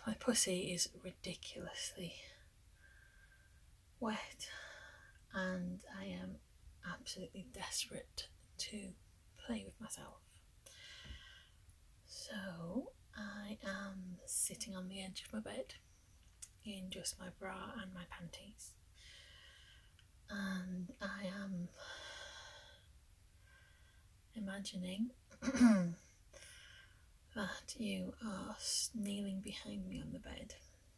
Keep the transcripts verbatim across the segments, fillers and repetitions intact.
My pussy is ridiculously wet, and I am absolutely desperate to play with myself. So I am sitting on the edge of my bed in just my bra and my panties, and I am imagining that you are kneeling behind me on the bed.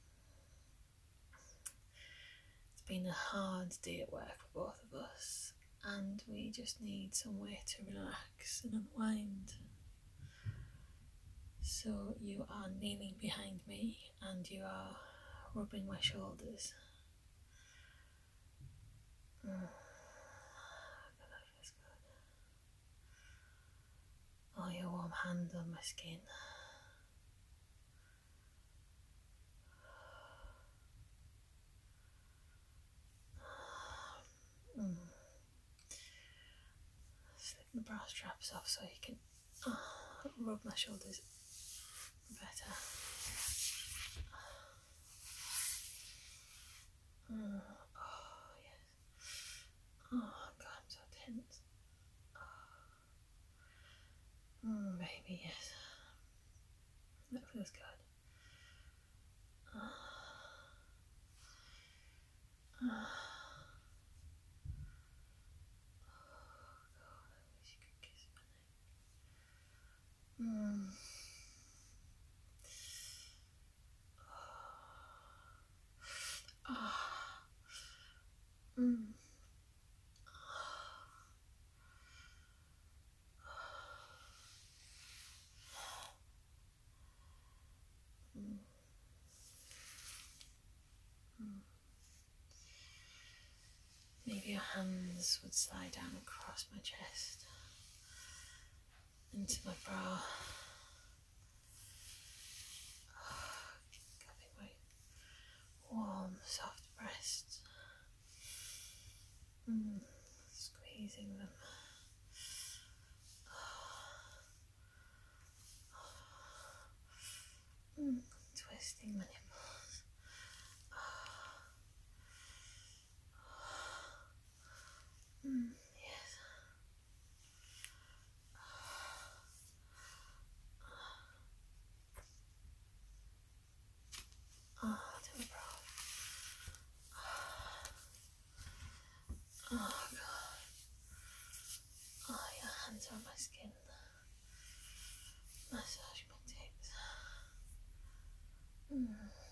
It's been a hard day at work for both of us, and we just need somewhere to relax and unwind. So you are kneeling behind me and you are rubbing my shoulders. Mm. That feels good. Oh, your warm hand on my skin. Mm. Slip the bra straps off so you can oh, rub my shoulders better. Mm. Oh, yes. Oh, God, I'm so tense. Oh. Mm, baby, yes. That feels good. Oh. Oh. Oh, God, I wish you could kiss my neck. Mm. Oh. Mm. Mm. Mm. Maybe your hands would slide down across my chest into my bra, cupping my warm, soft breasts, mm. Squeezing them. Mm. Twisting my nipples. Mm. Yes. Oh, to my bra. Oh, God. Oh, your hands are on my skin. Massage my tits. Mm.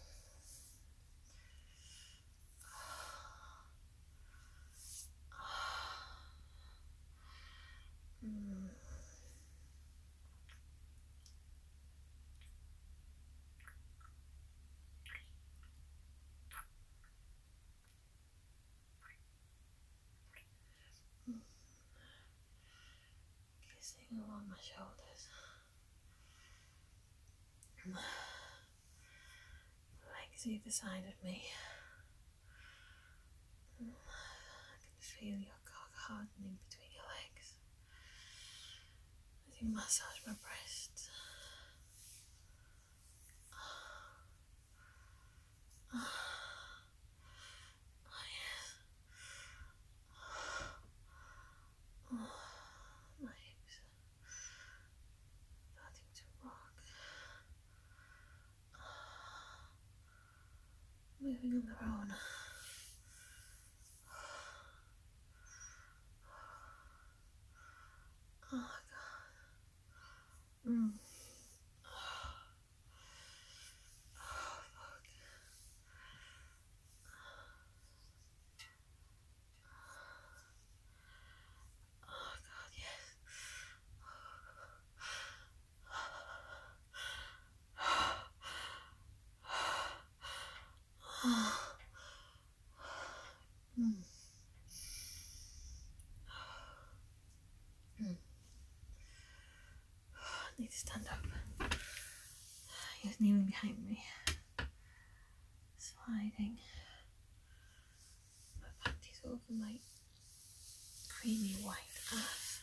Mm. Kissing along my shoulders. Legs either side of me. I can feel your cock hardening between your legs as you massage my breasts. Oh, yes. Oh, my hips starting to rock. Moving on their own. Oh, God. Mm. Oh, fuck. Oh, God, yes. Mm. Mm. I need to stand up. He's kneeling behind me, sliding my panties over my creamy white ass.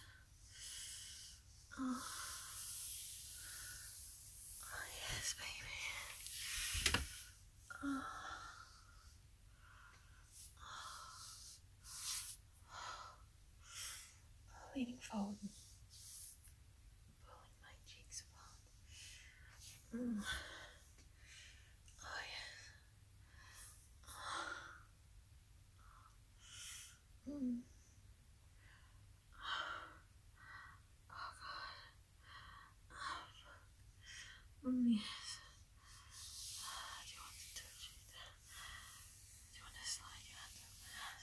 Oh, oh yes, baby. forward and pulling my cheeks apart. Mm. Oh yes. Mm. Oh god. Mm, yes. Do you want to touch it? Do you want to slide your hand up my ass?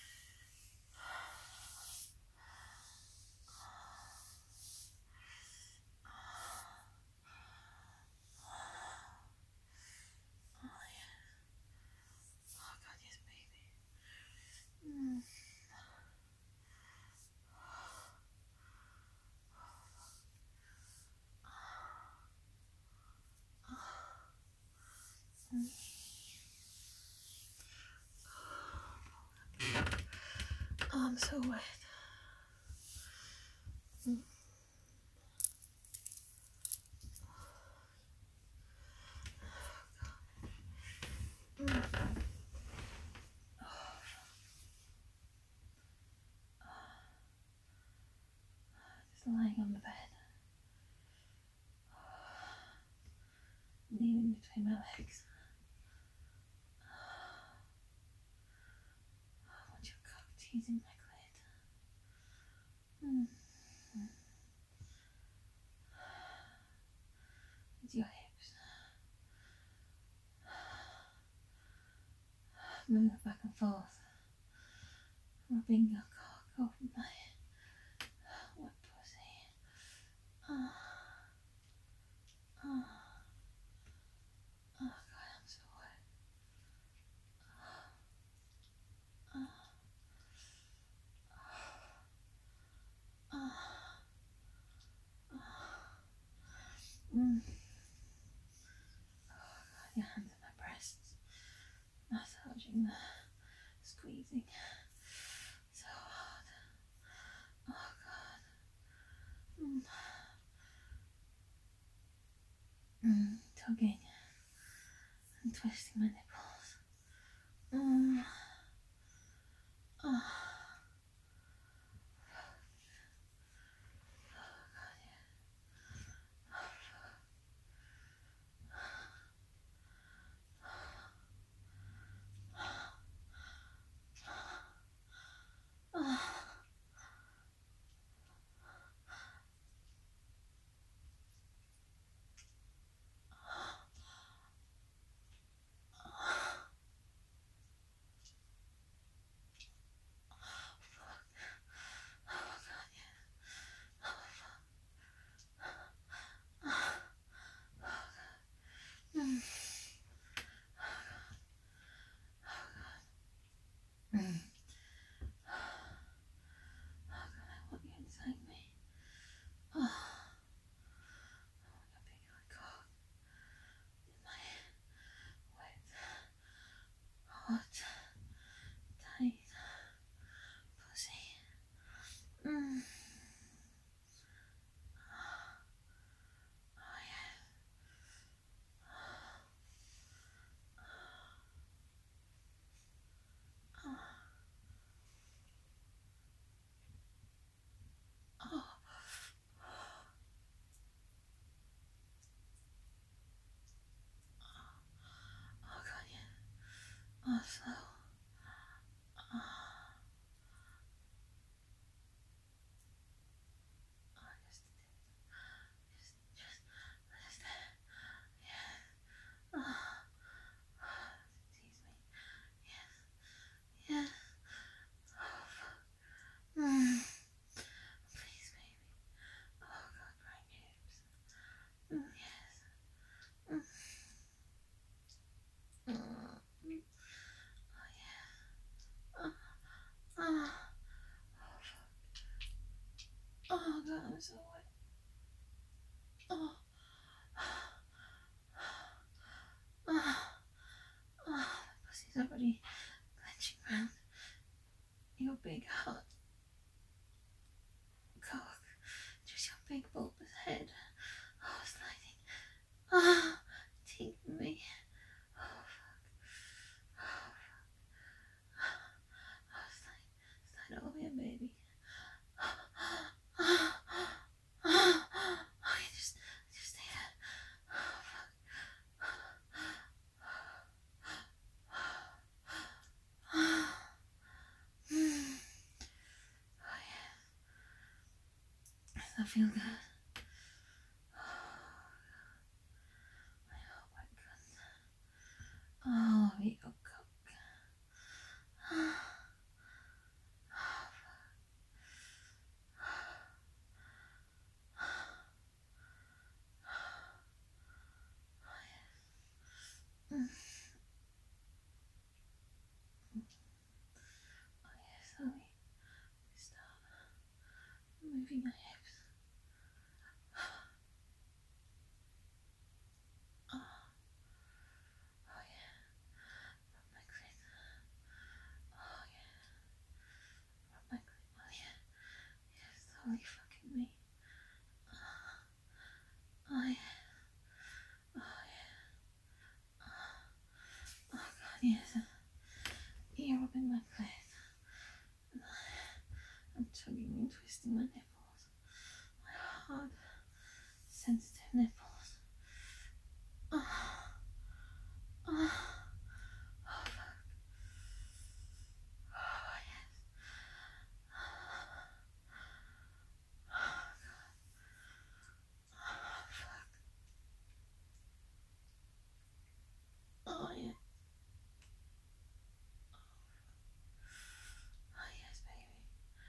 Oh yes. Oh god, yes, baby. Mm. Oh, I'm so wet. Mm. Mm. Just lying on the bed, kneeling between my legs. I want your cock teasing my clit. Mm. With your hips. Move back and forth, rubbing your cock over my wet pussy. Oh, oh, oh god, I'm so wet. Oh, oh, oh. Mm. Oh god, your hands on my breasts, massaging the squeezing so hard. Oh god. Mm. Mm. Tugging and twisting my nipples. Mm. Oh. Oh. Mm. Mm. Oh god, I want you inside me. Oh, I want your big hot cock in my wet, hot, tight pussy. Mm. Oh yeah. Oh. Oh god, yeah. Oh, slow. Oh, oh just, just, just, just, yeah. Oh, tease me. Yes, yes. Mm. Please, baby. Oh god, grind your hips. Mm, yes. Mm. Mm. Oh yeah. Oh, oh. Oh god, I'm so wet. Oh. Oh. Oh. The pussy's already clenching round your big hot cock. Just your big bulbous head. Oh, sliding. Oh, teasing me. Oh, fuck. Oh, fuck. Oh, slide. Slide over here, baby. feel good. I hope I'm good. Oh, we go cook. Mm. Oh yes, so we start moving our hips. Oh, oh yeah, rub my clit. Oh yeah, rub my clit. Oh yeah, yes, holy fucking me. Oh yeah, oh yeah. Oh god, yes. You're rubbing my clit. I'm tugging and twisting my nipples. My hard, sensitive nipples. Oh, oh, oh fuck. Oh yes. Oh god. Oh fuck. Oh yeah. Oh yes, baby.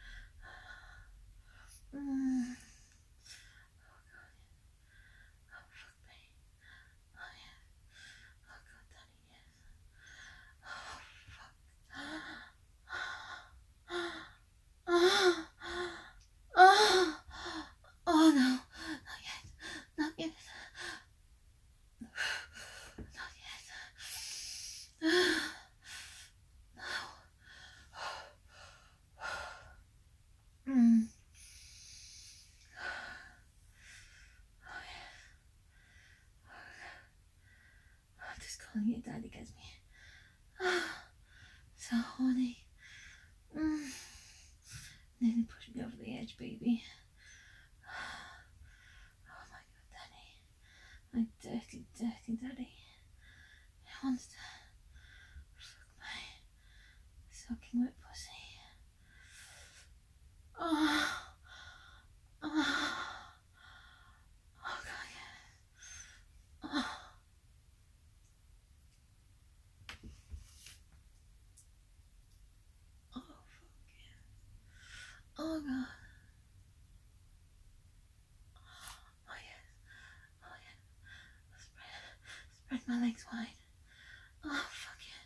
Mm. Oh god. Oh fuck me. Oh yeah. Oh god, daddy, yes. Oh fuck. Oh, oh, oh no, not yet, not yet, not yet. No. Mm. Oh yeah. Just calling you daddy gets me so horny. Mm. Nearly pushed me over the edge, baby. Oh my god, daddy. My dirty, dirty daddy. He wants to suck my soaking wet pussy. Oh. Oh. Oh god, yes. Oh. Oh fuck yeah. Oh god. Oh yes. Oh yeah. Spread, spread my legs wide. Oh fuck yes.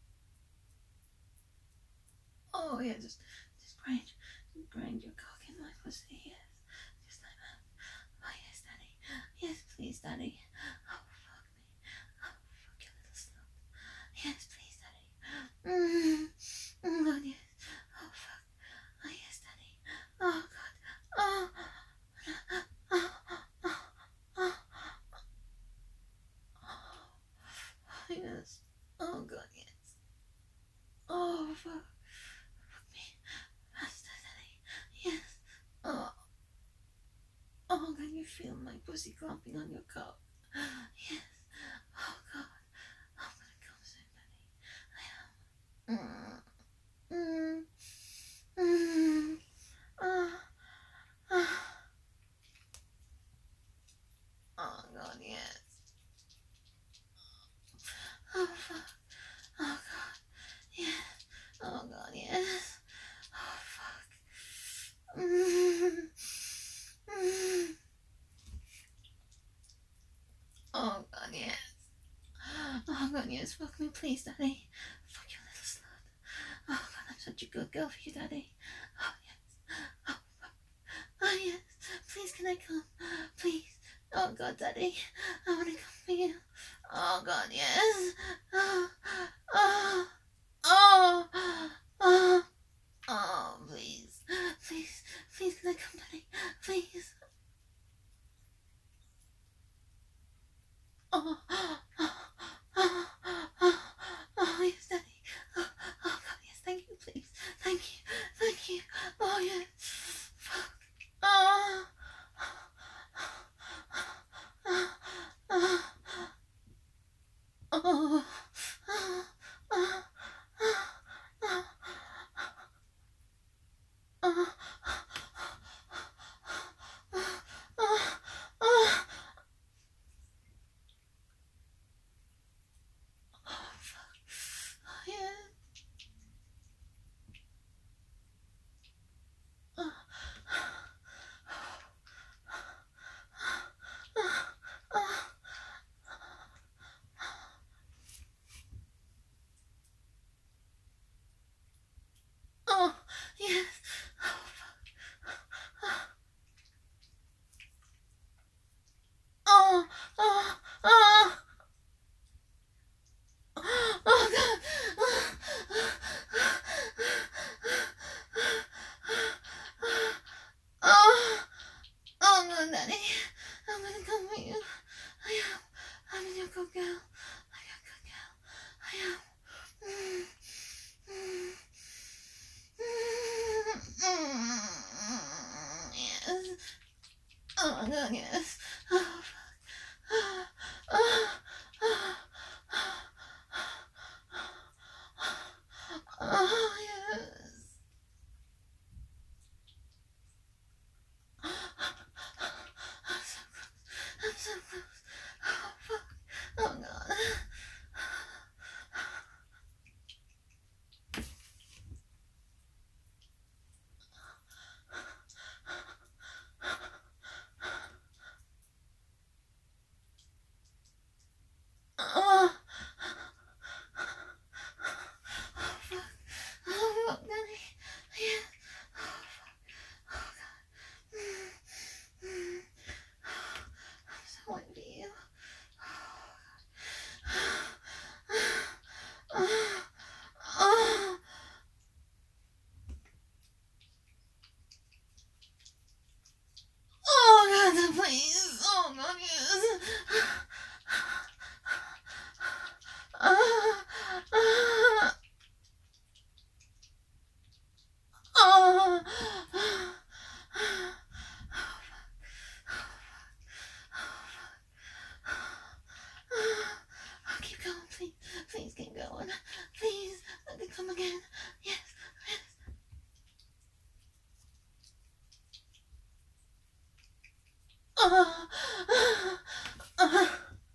Oh yeah, just, just grind, just grind your cock in my pussy. Yes, just like that. Oh yes, daddy. Yes, please, daddy. Oh fuck me. Oh fuck your little slut. Yes, please, daddy. Mm. Mm, God yes. Oh fuck. Oh yes, daddy. Oh god. Oh. Oh. Oh. Oh. Oh. Oh yes. Oh god yes. Oh fuck. Fuck me. Faster, daddy. Yes. Oh. Oh, can you feel my pussy clumping on your cock? Yes. Oh god. I'm gonna come soon, daddy. I am. Mm. Mm. Mm. Ah. Ah. Oh god, yes. Oh fuck. Oh god. Yes. Oh god, yes. Oh fuck. Mm. Mm. Oh god, yes. Oh god, yes. Fuck me, please, daddy. Fuck you, little slut. Oh god, I'm such a good girl for you, daddy. Oh yes. Oh fuck. Oh yes. Please, can I come? Please. Oh god, daddy. I wanna come for you. Oh god, yes. Oh. Oh. Oh. Oh. Oh, please. Please. Please, can I come, daddy? Please. Oh. Oh. Oh. Oh. Oh, yes, daddy. Oh, oh god, yes, thank you, please. Thank you. Thank you. Oh, yes. Fuck. Oh. Oh. Oh. Oh. Oh. Oh. Yes. Oh, oh, oh. Oh, God. Oh, oh, no, Daddy. I'm gonna come with you. I am. I'm your good girl. I'm your good girl. I am. Mm, mm, mm, yes. Oh, God, yes. Oh, oh, oh, oh, oh, yes. I'm so close. I'm so close. Oh, fuck. Oh, God. Oh, oh, fuck. Oh, fuck, Daddy. Yeah. Oh, fuck. Oh, God. Mm, mm. I'm so into you. Oh, oh, oh, God, please. Oh, God, yes. Oh, oh, oh, oh, keep going, please. Please keep going. Please, let me come again. Yes, yes. Oh, oh, oh.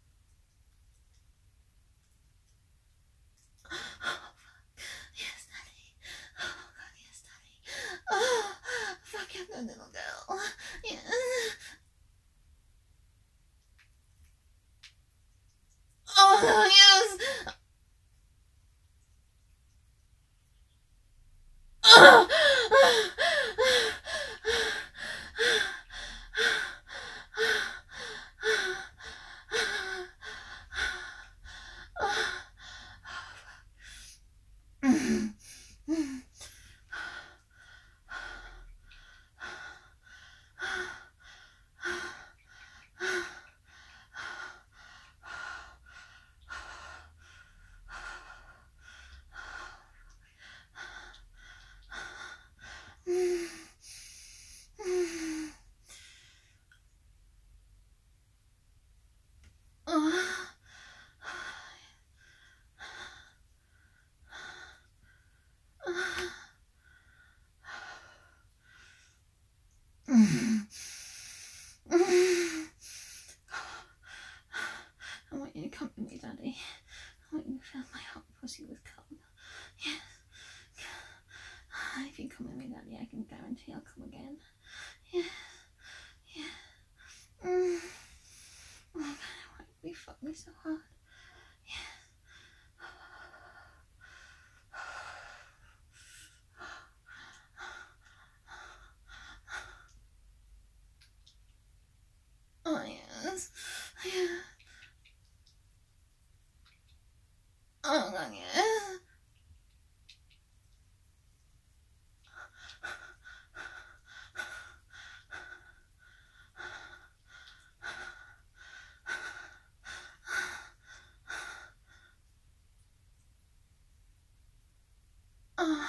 Yes, Daddy. Oh, God, yes, Daddy. Oh, fuck your good little girl. Yes. Oh, yes. Oh, I want you to come with me, Daddy. I want you to fill my hot pussy with cum. Yes. If you come with me, Daddy, I can guarantee I'll come again. Yeah. Yeah. Mm. Oh, God, why did you fuck me so hard? Yeah. Oh, yes. Yeah. Oh, God, yes. Oh.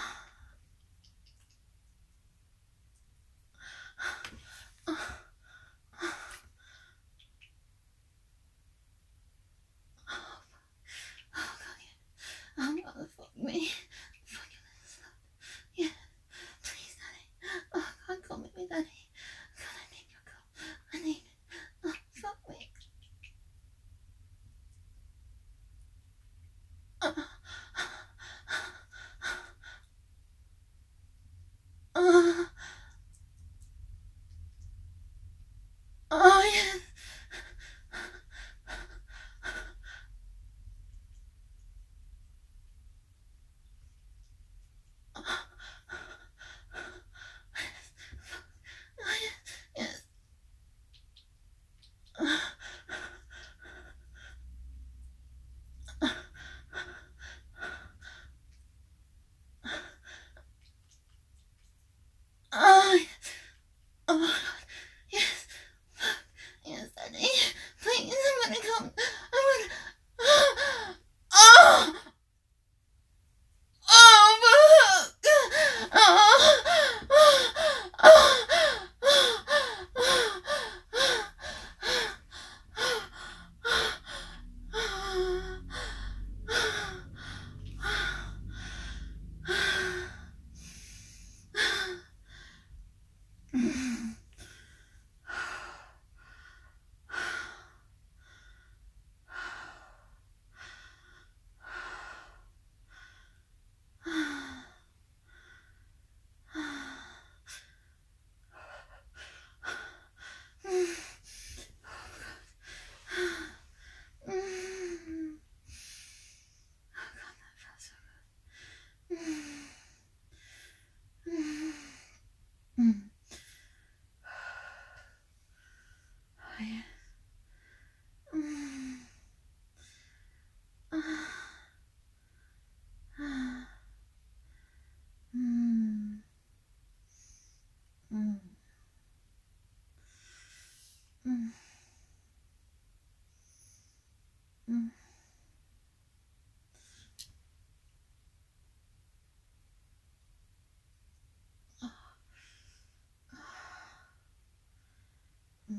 Oh, God, yeah. I'm Mm. Mm.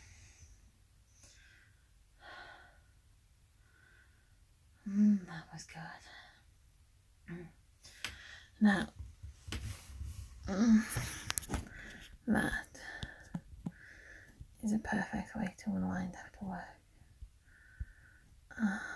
Mm, that was good. Mm. Now, mm, that is a perfect way to unwind after work. Ah.